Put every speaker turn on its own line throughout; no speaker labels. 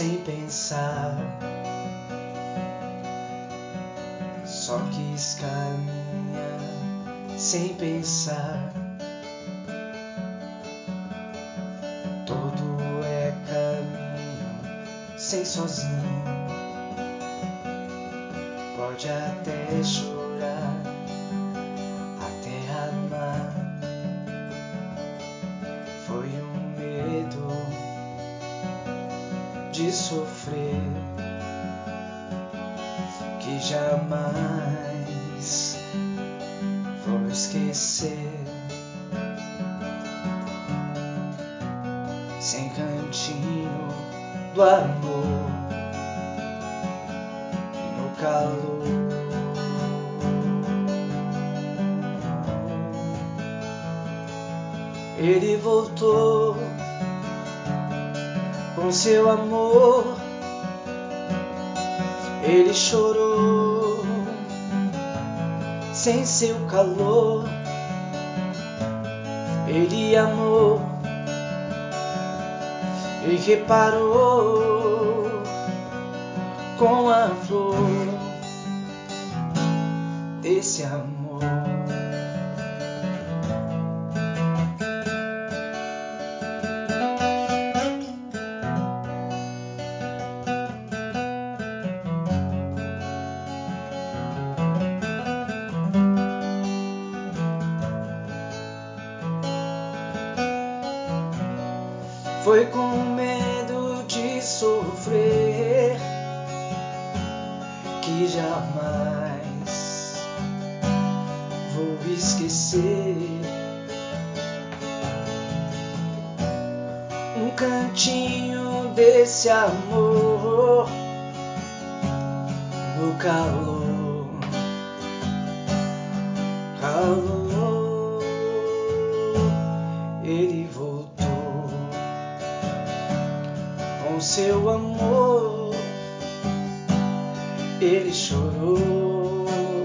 sem pensar, só quis caminhar sem pensar. Todo é caminho sem sozinho. Pode até chorar, até amar. Foi um medo de sofrer que jamais vou esquecer. Sem cantinho do amor, no calor, ele voltou com seu amor. Ele chorou sem seu calor. Ele amou e reparou com a flor desse amor. Foi com medo de sofrer que jamais vou esquecer. Um cantinho desse amor no calor, calor, ele voltou com seu amor. Ele chorou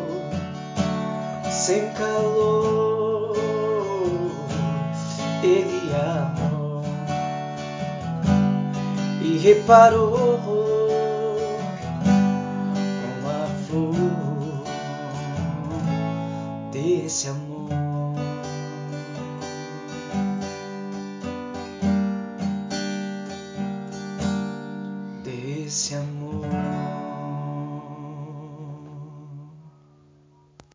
sem calor. Ele amou e reparou